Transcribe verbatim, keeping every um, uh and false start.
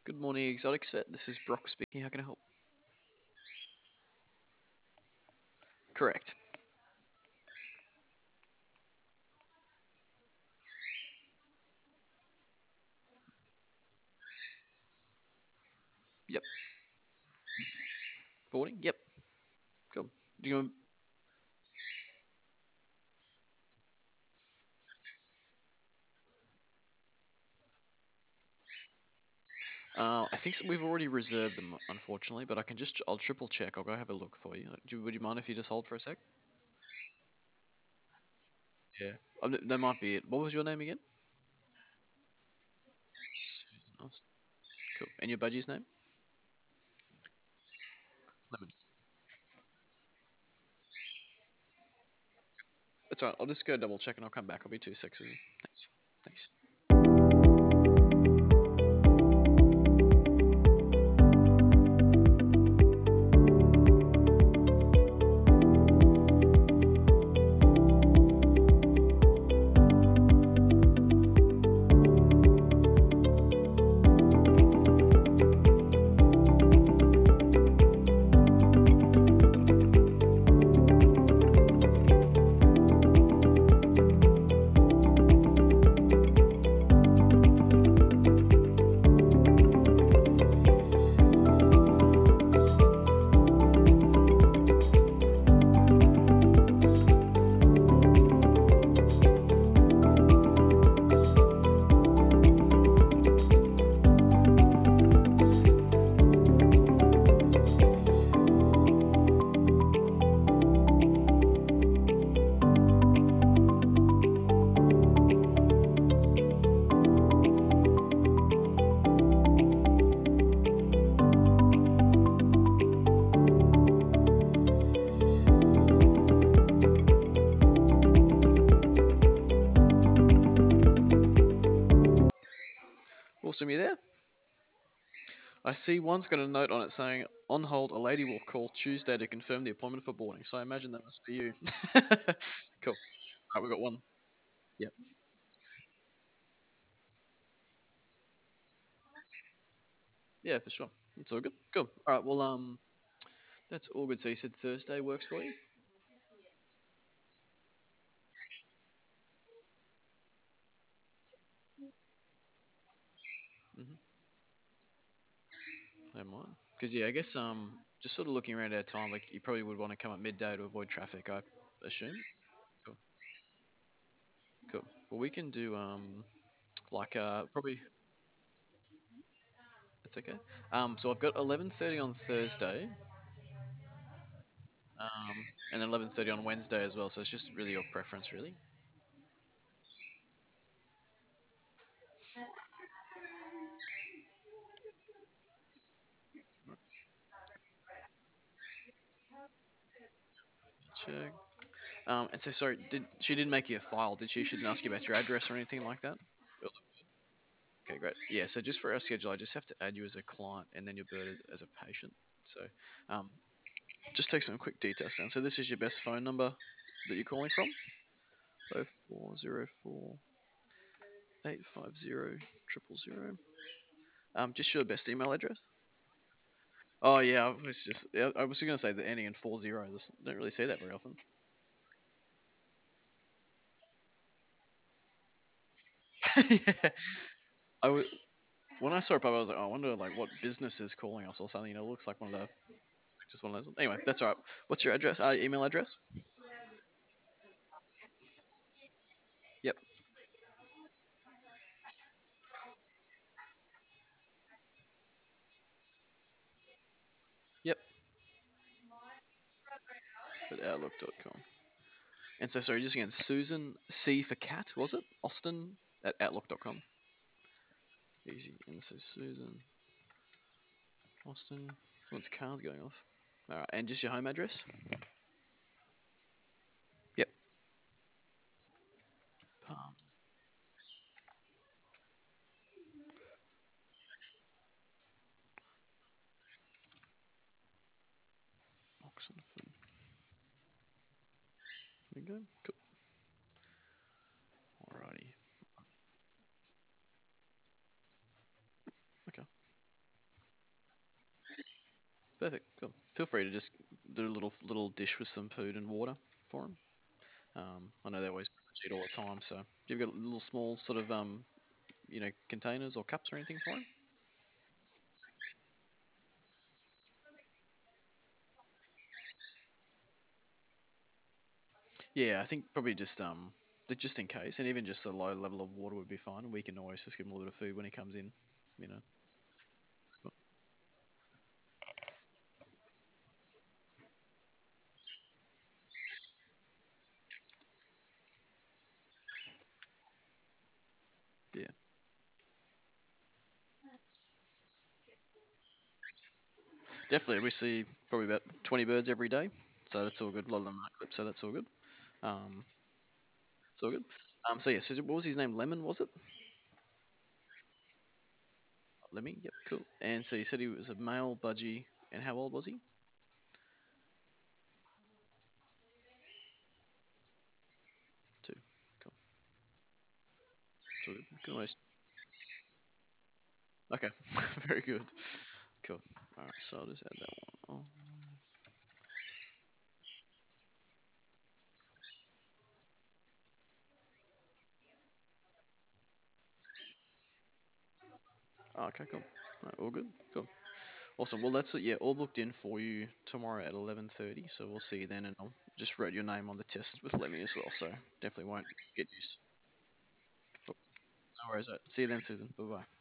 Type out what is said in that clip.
Good morning, Exotics Vet. This is Brock speaking. How can I help? Correct. Yep. Boarding? Yep. Cool. Do you want, uh, I think so we've already reserved them, unfortunately, but I can just, I'll triple check. I'll go have a look for you. Do, would you mind if you just hold for a sec? Yeah. Um, th- that might be it. What was your name again? Susan Austin. Cool. And your budgie's name? Lemon. That's all right. I'll just go double check and I'll come back. I'll be two seconds. Thanks. Thanks. Awesome, you there? I see one's got a note on it saying, on hold, a lady will call Tuesday to confirm the appointment for boarding. So I imagine that must be you. Cool. All right, we got one. Yep. Yeah, for sure. It's all good. Cool. All right. Well, um, that's all good. So you said Thursday works for you? Mm-hmm. Don't mind. Because yeah, I guess um, just sort of looking around our time, like you probably would want to come at midday to avoid traffic. I assume. Cool. Cool. Well, we can do um, like uh, probably that's okay. Um, so I've got eleven thirty on Thursday, um, and then eleven thirty on Wednesday as well. So it's just really your preference, really. Check. Um, and so sorry, did she didn't make you a file? Did she? She didn't ask you about your address or anything like that? Okay, great. Yeah, so just for our schedule, I just have to add you as a client and then your bird as, as a patient. So um, just take some quick details down. So this is your best phone number that you're calling from? Oh four zero four eight five zero triple zero. Um, just your best email address? Oh yeah, I was just yeah, I was going to say the ending in four zeros. Don't really see that very often. Yeah, I was when I saw it pop, I was like, oh, I wonder like what business is calling us or something. You know, it looks like one of the just one of those. Anyway, that's all right. What's your address? Uh, email address? Yep, yep. At outlook dot com. And so, sorry, just again, Susan C for cat, was it? Austin at outlook dot com. Easy. And so, Susan Austin. Someone's car's going off. All right, and just your home address? Yep. Palm, Oxenford. There you go. Cool. Alrighty. Okay. Perfect. Cool. Feel free to just do a little little dish with some food and water for them. Um, I know they always eat all the time, so you've got little small sort of um, you know, containers or cups or anything for them. Yeah, I think probably just um, th- just in case, and even just a low level of water would be fine. We can always just give him a little bit of food when he comes in. You know. But, yeah, definitely. We see probably about twenty birds every day, so that's all good. A lot of them are clipped, so that's all good. Um, it's all good. Um, so yeah, so what was his name? Lemon, was it? Lemmy. Yep, cool. And so you said he was a male budgie, and how old was he? Two. Cool. It's all good. Good almost. Okay. Very good. Cool. All right. So I'll just add that one. Oh, oh, okay. Cool. All, right, all good. Cool. Awesome. Well, that's it. Yeah, all booked in for you tomorrow at eleven thirty. So we'll see you then, and I'll just write your name on the test with Lemmy as well. So definitely won't get used. Cool. No worries. All right. See you then, Susan. Bye bye.